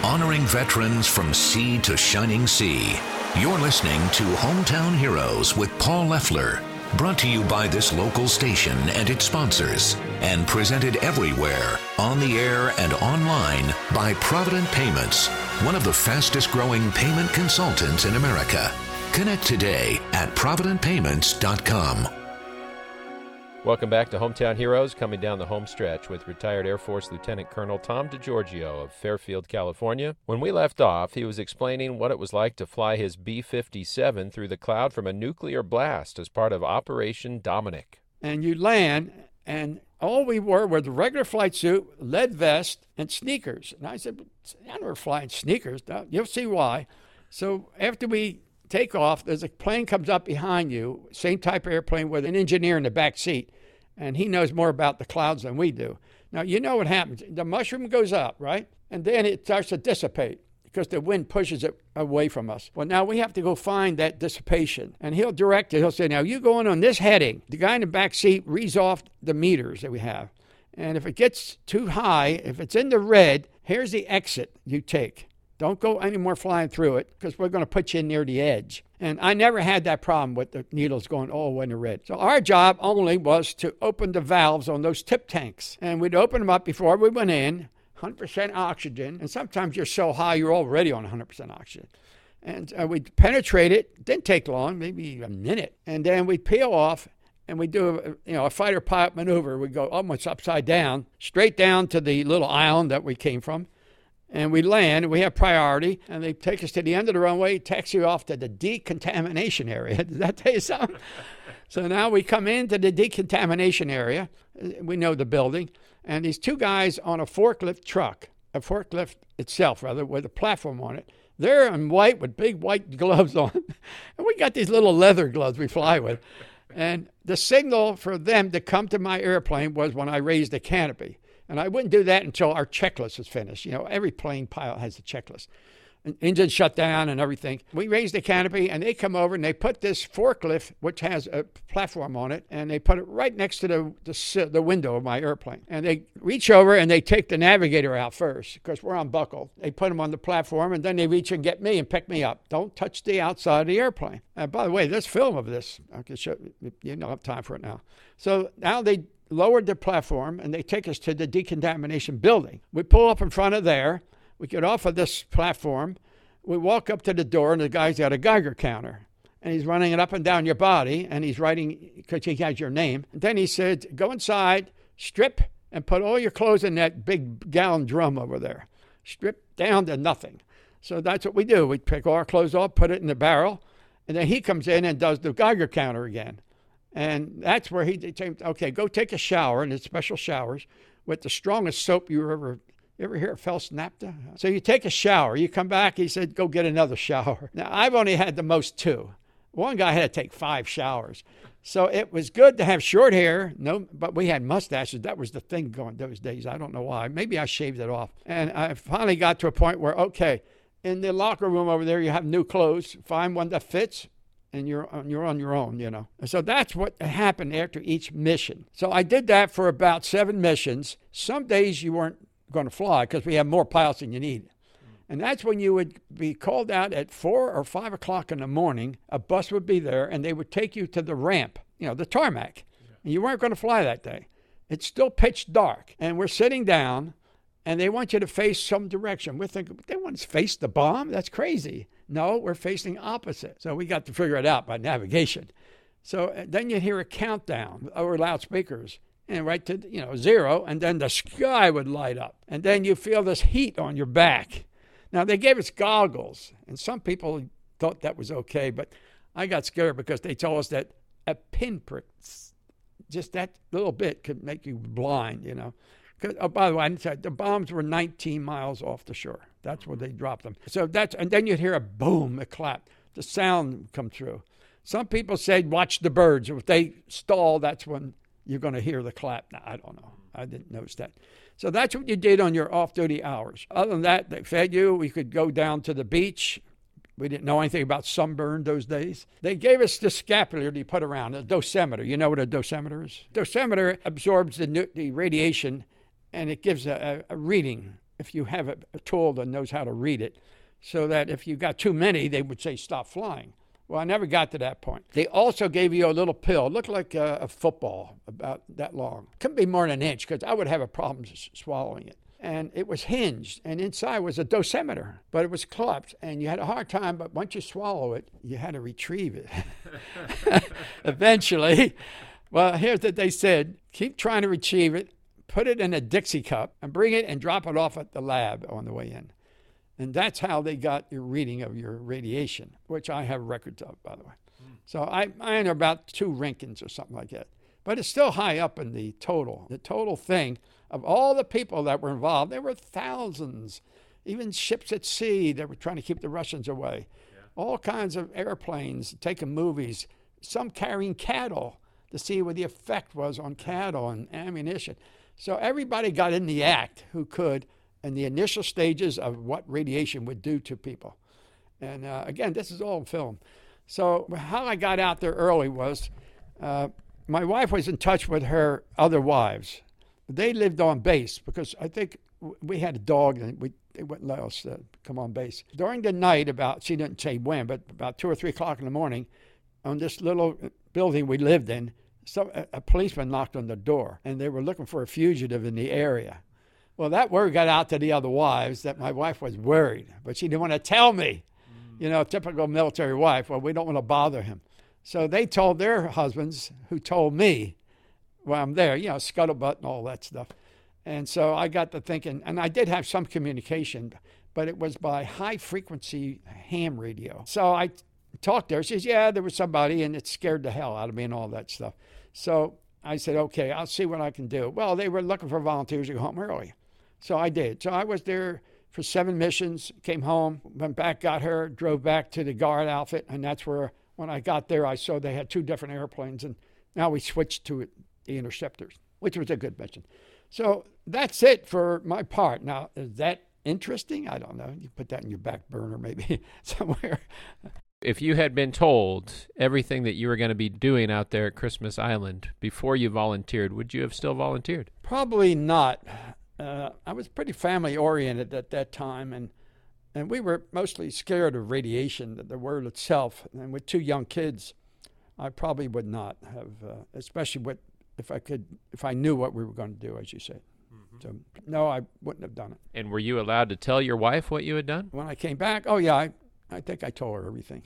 honoring veterans from sea to shining sea. You're listening to Hometown Heroes with Paul Leffler, brought to you by this local station and its sponsors, and presented everywhere, on the air and online, by Provident Payments, one of the fastest growing payment consultants in America. Connect today at providentpayments.com. Welcome back to Hometown Heroes, coming down the home stretch with retired Air Force Lieutenant Colonel Tom DeGiorgio of Fairfield, California. When we left off, he was explaining what it was like to fly his B-57 through the cloud from a nuclear blast as part of Operation Dominic. And you land, and all we were was a regular flight suit, lead vest, and sneakers. And I said, I never fly in sneakers. You'll see why. So after we take off, there's a plane comes up behind you, same type of airplane with an engineer in the back seat, and he knows more about the clouds than we do. Now, you know what happens. The mushroom goes up, right? And then it starts to dissipate because the wind pushes it away from us. Well, now we have to go find that dissipation, and he'll direct it. He'll say, now you go on this heading. The guy in the back seat reads off the meters that we have, and if it gets too high, if it's in the red, here's the exit you take. Don't go any more flying through it because we're going to put you near the edge. And I never had that problem with the needles going all the way in the red. So our job only was to open the valves on those tip tanks. And we'd open them up before we went in, 100% oxygen. And sometimes you're so high you're already on 100% oxygen. And we'd penetrate it. It didn't take long, maybe a minute. And then we'd peel off and we'd do a fighter pilot maneuver. We'd go almost upside down, straight down to the little island that we came from. And we land, and we have priority, and they take us to the end of the runway, taxi you off to the decontamination area. Does that tell you something? So now we come into the decontamination area. We know the building. And these two guys on a forklift truck, a forklift itself, rather, with a platform on it. They're in white with big white gloves on. And we got these little leather gloves we fly with. And the signal for them to come to my airplane was when I raised the canopy. And I wouldn't do that until our checklist was finished. You know, every plane pilot has a checklist. An engine shut down and everything. We raised the canopy, and they come over, and they put this forklift, which has a platform on it, and they put it right next to the window of my airplane. And they reach over, and they take the navigator out first, because we're unbuckled. They put him on the platform, and then they reach and get me and pick me up. Don't touch the outside of the airplane. And by the way, there's film of this. I can show you don't have time for it now. So now they lowered the platform, and they take us to the decontamination building. We pull up in front of there. We get off of this platform. We walk up to the door, and the guy's got a Geiger counter. And he's running it up and down your body, and he's writing, because he has your name. And then he said, go inside, strip, and put all your clothes in that big gallon drum over there. Strip down to nothing. So that's what we do. We pick all our clothes off, put it in the barrel, and then he comes in and does the Geiger counter again. And that's where he said, okay, go take a shower, and it's special showers, with the strongest soap you ever hear of Phelps Naphtha? So you take a shower, you come back, he said, go get another shower. Now, I've only had the most 2. One guy had to take 5 showers. So it was good to have short hair, but we had mustaches. That was the thing going those days. I don't know why. Maybe I shaved it off. And I finally got to a point where, okay, in the locker room over there, you have new clothes. Find one that fits, and you're on your own, you know. So that's what happened after each mission. So I did that for about 7 missions. Some days you weren't going to fly because we have more pilots than you need. And that's when you would be called out at 4 or 5 o'clock in the morning. A bus would be there, and they would take you to the ramp, the tarmac. Yeah. And you weren't going to fly that day. It's still pitch dark, and we're sitting down, and they want you to face some direction. We're thinking, they want us to face the bomb? That's crazy. No, we're facing opposite. So we got to figure it out by navigation. So then you hear a countdown over loudspeakers. And right to 0, and then the sky would light up. And then you feel this heat on your back. Now, they gave us goggles, and some people thought that was okay, but I got scared because they told us that a pinprick, just that little bit, could make you blind, Oh, by the way, the bombs were 19 miles off the shore. That's where they dropped them. So and then you'd hear a boom, a clap. The sound would come through. Some people said, watch the birds. If they stall, that's when you're going to hear the clap. Now, I don't know. I didn't notice that. So that's what you did on your off-duty hours. Other than that, they fed you. We could go down to the beach. We didn't know anything about sunburn those days. They gave us the scapular to put around, a dosimeter. You know what a dosimeter is? Dosimeter absorbs the radiation, and it gives a reading if you have a tool that knows how to read it, so that if you got too many, they would say stop flying. Well, I never got to that point. They also gave you a little pill. It looked like a football, about that long. Couldn't be more than an inch because I would have a problem swallowing it. And it was hinged, and inside was a dosimeter, but it was clubbed, and you had a hard time, but once you swallow it, you had to retrieve it. Eventually, well, here's what they said. Keep trying to retrieve it, put it in a Dixie cup, and bring it and drop it off at the lab on the way in. And that's how they got your reading of your radiation, which I have records of, by the way. So I know about 2 Rinkins or something like that. But it's still high up in the total. The total thing of all the people that were involved, there were thousands, even ships at sea that were trying to keep the Russians away. Yeah. All kinds of airplanes taking movies, some carrying cattle to see what the effect was on cattle and ammunition. So everybody got in the act who could in the initial stages of what radiation would do to people. And again, this is all film. So how I got out there early was my wife was in touch with her other wives. They lived on base because I think we had a dog and they wouldn't let us come on base. During the night, she didn't say when, but about 2 or 3 o'clock in the morning, on this little building we lived in, a policeman knocked on the door, and they were looking for a fugitive in the area. Well, that word got out to the other wives that my wife was worried, but she didn't want to tell me. Typical military wife. Well, we don't want to bother him. So they told their husbands, who told me, well, I'm there, scuttlebutt and all that stuff. And so I got to thinking, and I did have some communication, but it was by high-frequency ham radio. So I talked to her. She says, yeah, there was somebody, and it scared the hell out of me and all that stuff. So I said, okay, I'll see what I can do. Well, they were looking for volunteers to go home early. So I did. So I was there for 7 missions, came home, went back, got her, drove back to the guard outfit, and that's where, when I got there, I saw they had 2 different airplanes, and now we switched to the interceptors, which was a good mission. So that's it for my part. Now, is that interesting? I don't know. You put that in your back burner maybe somewhere. If you had been told everything that you were going to be doing out there at Christmas Island before you volunteered, would you have still volunteered? Probably not. I was pretty family-oriented at that time, and we were mostly scared of radiation, the word itself. And with 2 young kids, I probably would not have, especially if I knew what we were going to do, as you said. Mm-hmm. So, no, I wouldn't have done it. And were you allowed to tell your wife what you had done? When I came back, oh, yeah, I think I told her everything.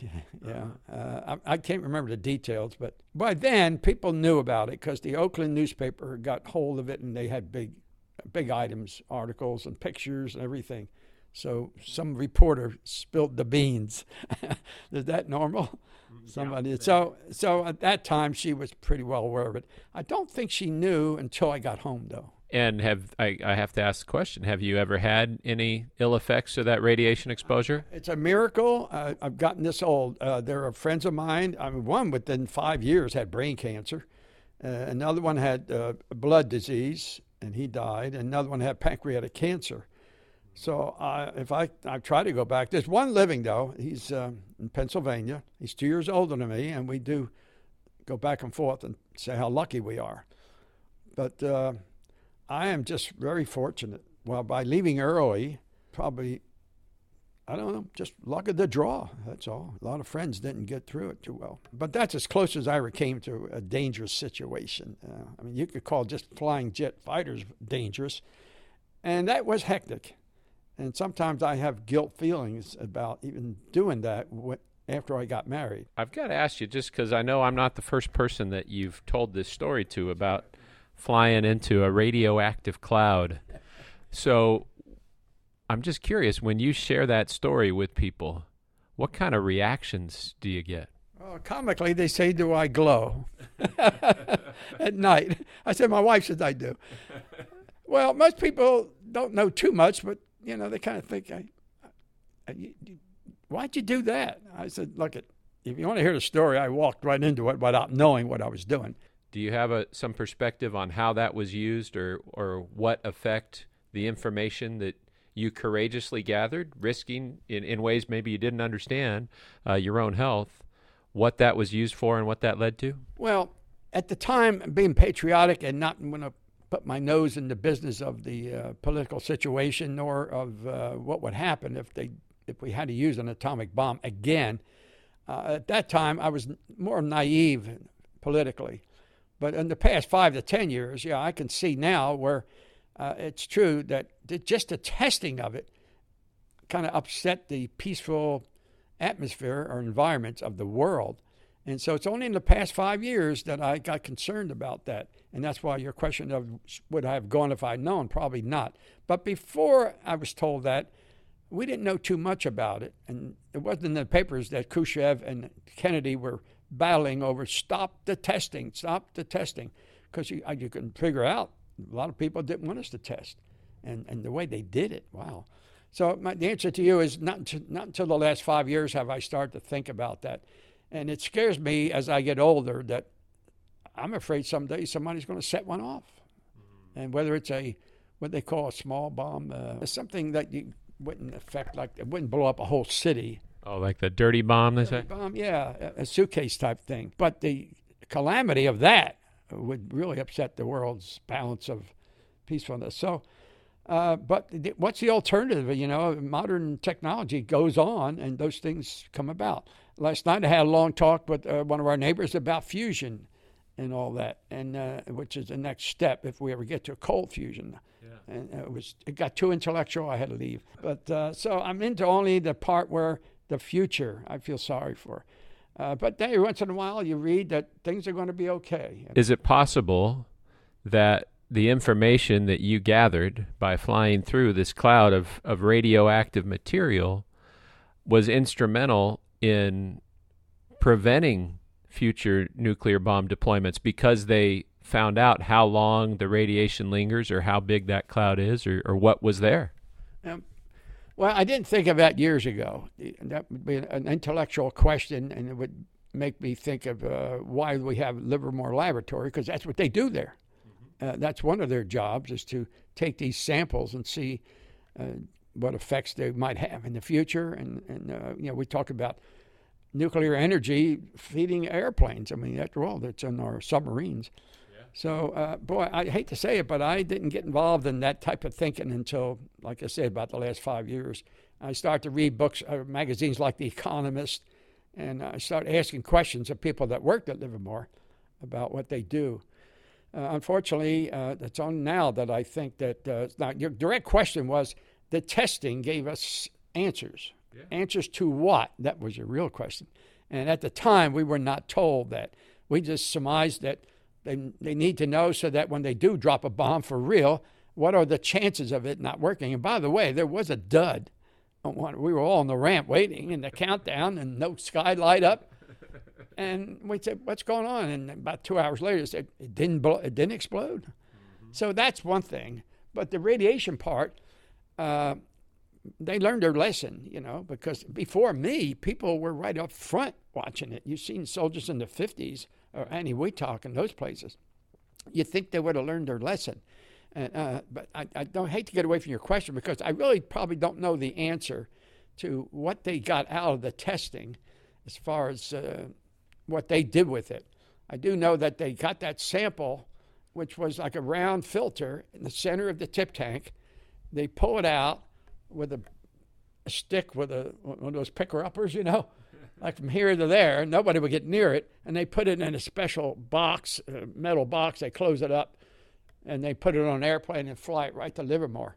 Yeah, I can't remember the details, but by then, people knew about it because the Oakland newspaper got hold of it, and they had big items, articles and pictures and everything. So some reporter spilled the beans. Is that normal? Somebody. Yeah. So at that time, she was pretty well aware of it. I don't think she knew until I got home, though. And I have to ask the question, have you ever had any ill effects of that radiation exposure? It's a miracle. I've gotten this old. There are friends of mine. One within 5 years had brain cancer. Another one had blood disease, and he died. Another one had pancreatic cancer. So if I try to go back, there's one living, though. He's in Pennsylvania. He's 2 years older than me, and we do go back and forth and say how lucky we are. But I am just very fortunate. Well, by leaving early, probably, I don't know, just luck of the draw, that's all. A lot of friends didn't get through it too well. But that's as close as I ever came to a dangerous situation. You could call just flying jet fighters dangerous. And that was hectic. And sometimes I have guilt feelings about even doing that after I got married. I've got to ask you, just because I know I'm not the first person that you've told this story to about flying into a radioactive cloud. So I'm just curious, when you share that story with people, what kind of reactions do you get? Well, comically, they say, do I glow at night? I said, my wife says I do. Well, most people don't know too much, but they kind of think, why'd you do that? I said, look, if you want to hear the story, I walked right into it without knowing what I was doing. Do you have some perspective on how that was used or what effect the information that you courageously gathered, risking in ways maybe you didn't understand your own health, what that was used for and what that led to? Well, at the time, being patriotic and not want to put my nose in the business of the political situation or of what would happen if we had to use an atomic bomb again. At that time, I was more naive politically. But in the past 5 to 10 years, I can see now where it's true that just the testing of it kind of upset the peaceful atmosphere or environments of the world. And so it's only in the past 5 years that I got concerned about that. And that's why your question of would I have gone if I'd known? Probably not. But before I was told that, we didn't know too much about it. And it wasn't in the papers that Khrushchev and Kennedy were battling over stop the testing. Because you can figure out a lot of people didn't want us to test. And the way they did it, wow. So the answer to you is not until the last 5 years have I started to think about that. And it scares me as I get older that I'm afraid someday somebody's going to set one off. And whether it's what they call a small bomb, something that you wouldn't affect, like it wouldn't blow up a whole city. Oh, like the dirty bomb, they say? Bomb, yeah, a suitcase type thing. But the calamity of that would really upset the world's balance of peacefulness. So, but what's the alternative? Modern technology goes on, and those things come about. Last night I had a long talk with one of our neighbors about fusion and all that, and which is the next step if we ever get to a cold fusion. Yeah. And it got too intellectual. I had to leave. But so I'm into only the part where the future I feel sorry for. But then every once in a while you read that things are going to be okay. Is it possible that the information that you gathered by flying through this cloud of radioactive material was instrumental in preventing future nuclear bomb deployments because they found out how long the radiation lingers or how big that cloud is or what was there? Well, I didn't think of that years ago. That would be an intellectual question, and it would make me think of why we have Livermore Laboratory, because that's what they do there. That's one of their jobs, is to take these samples and see what effects they might have in the future. And we talk about nuclear energy feeding airplanes. I mean, after all, that's in our submarines. Yeah. So, boy, I hate to say it, but I didn't get involved in that type of thinking until, like I said, about the last 5 years. I started to read books, magazines like The Economist, and I started asking questions of people that worked at Livermore about what they do. Unfortunately, it's only now that I think that now your direct question was the testing gave us answers. Yeah. Answers to what? That was your real question. And at the time, we were not told that. We just surmised that they need to know so that when they do drop a bomb for real, what are the chances of it not working? And by the way, there was a dud. We were all on the ramp waiting in the countdown and no skylight up. And we said, what's going on? And about 2 hours later, it said, it didn't explode. Mm-hmm. So that's one thing. But the radiation part, they learned their lesson, because before me, people were right up front watching it. You've seen soldiers in the 50s, or Annie Wheatalk in those places. You'd think they would have learned their lesson. But I don't hate to get away from your question, because I really probably don't know the answer to what they got out of the testing as far as what they did with it. I do know that they got that sample, which was like a round filter in the center of the tip tank. They pull it out with a stick with one of those picker-uppers, like from here to there. Nobody would get near it. And they put it in a special box, a metal box. They close it up, and they put it on an airplane and fly it right to Livermore.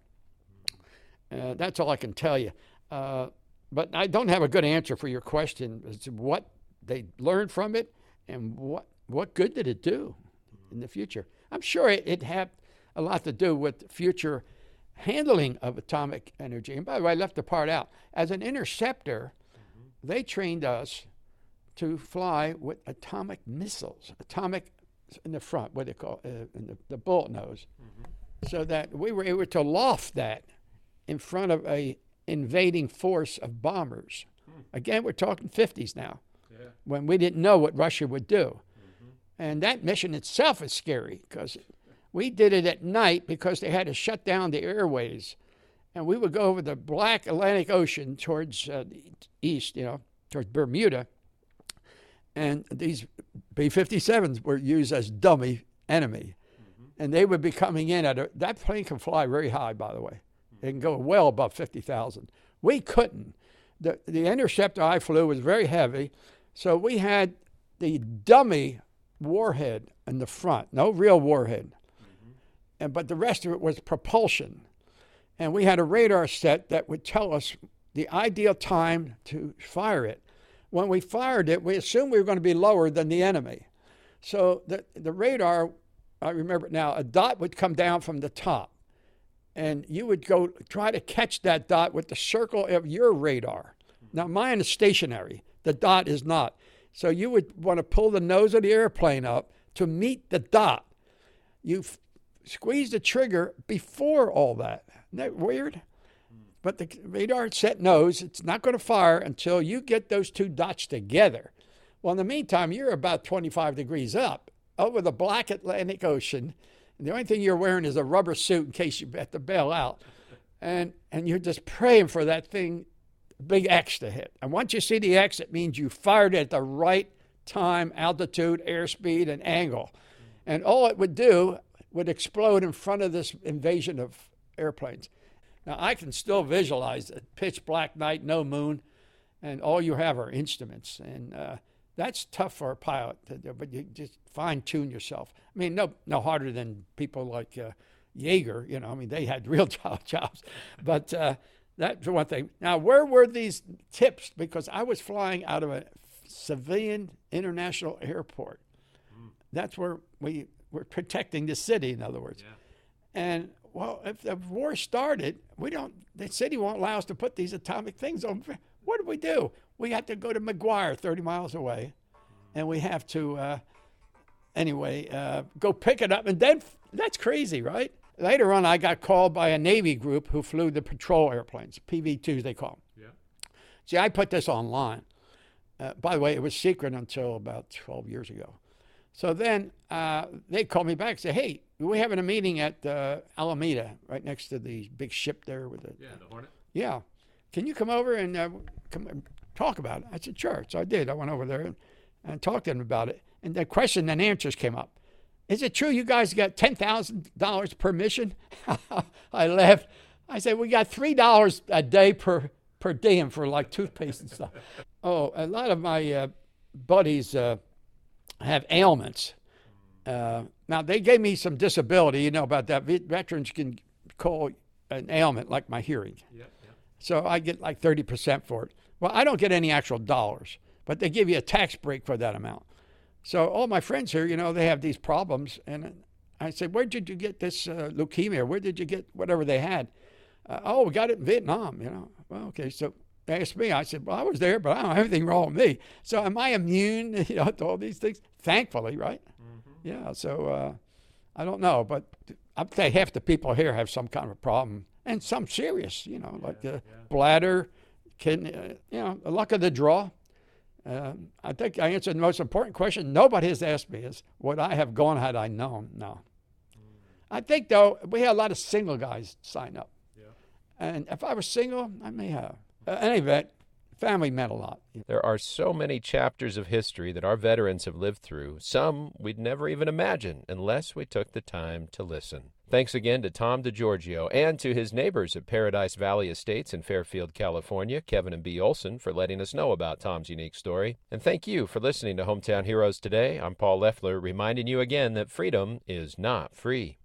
That's all I can tell you. But I don't have a good answer for your question as to what they learned from it and what good did it do in the future. I'm sure it had a lot to do with future handling of atomic energy. And by the way, I left the part out. As an interceptor, they trained us to fly with atomic missiles, atomic in the front, what they call in the bullet nose, so that we were able to loft that in front of a invading force of bombers. Again, we're talking 50s now, when we didn't know what Russia would do. And that mission itself is scary, because we did it at night because they had to shut down the airways. And we would go over the black Atlantic Ocean towards the east, towards Bermuda. And these B-57s were used as dummy enemy. and they would be coming in that plane can fly very high, by the way. It can go well above 50,000. We couldn't. The interceptor I flew was very heavy, so we had the dummy warhead in the front, no real warhead. But the rest of it was propulsion. And we had a radar set that would tell us the ideal time to fire it. When we fired it, we assumed we were going to be lower than the enemy. So the radar, I remember it now, a dot would come down from the top. And you would go try to catch that dot with the circle of your radar. Now, mine is stationary. The dot is not. So you would want to pull the nose of the airplane up to meet the dot. You squeeze the trigger before all that. Isn't that weird? But the radar set knows it's not going to fire until you get those two dots together. Well, in the meantime, you're about 25 degrees up over the black Atlantic Ocean. And the only thing you're wearing is a rubber suit in case you have to bail out. And you're just praying for that thing, big X to hit. And once you see the X, it means you fired it at the right time, altitude, airspeed, and angle. And all it would do would explode in front of this invasion of airplanes. Now, I can still visualize a pitch black night, no moon, and all you have are instruments. And that's tough for a pilot to do, but you just fine-tune yourself. I mean, no harder than people like Yeager, I mean, they had real jobs. But that's one thing. Now, where were these tips? Because I was flying out of a civilian international airport. That's where we were protecting the city, in other words. Yeah. And, well, if the war started, the city won't allow us to put these atomic things on. What do? We have to go to McGuire, 30 miles away, and we have to, go pick it up. And then, that's crazy, right? Later on, I got called by a Navy group who flew the patrol airplanes, PV-2s they call them. Yeah. See, I put this online. By the way, it was secret until about 12 years ago. So then they called me back and said, hey, we're having a meeting at Alameda, right next to the big ship there with the Hornet. Yeah. Can you come over and come and talk about it? I said, sure. So I did. I went over there and talked to them about it. And the question and answers came up. Is it true you guys got $10,000 per mission? I laughed. I said, we got $3 a day per diem for like toothpaste and stuff. Oh, a lot of my buddies have ailments. Now, they gave me some disability. You know about that. Veterans can call an ailment like my hearing. Yeah. So I get like 30% for it. Well, I don't get any actual dollars, but they give you a tax break for that amount. So all my friends here, they have these problems. And I said, where did you get this leukemia? Where did you get whatever they had? We got it in Vietnam, Well, okay, so they asked me. I said, well, I was there, but I don't have anything wrong with me. So am I immune to all these things? Thankfully, right? Mm-hmm. Yeah, so I don't know. But I'd say half the people here have some kind of a problem, and some serious, bladder, kidney, the luck of the draw. I think I answered the most important question nobody has asked me is, would I have gone had I known? No. I think, though, we had a lot of single guys sign up. Yeah. And if I was single, I may have. Any event, family meant a lot. There are so many chapters of history that our veterans have lived through, some we'd never even imagine unless we took the time to listen. Thanks again to Tom DeGiorgio and to his neighbors at Paradise Valley Estates in Fairfield, California, Kevin and Bea Olson, for letting us know about Tom's unique story. And thank you for listening to Hometown Heroes today. I'm Paul Leffler, reminding you again that freedom is not free.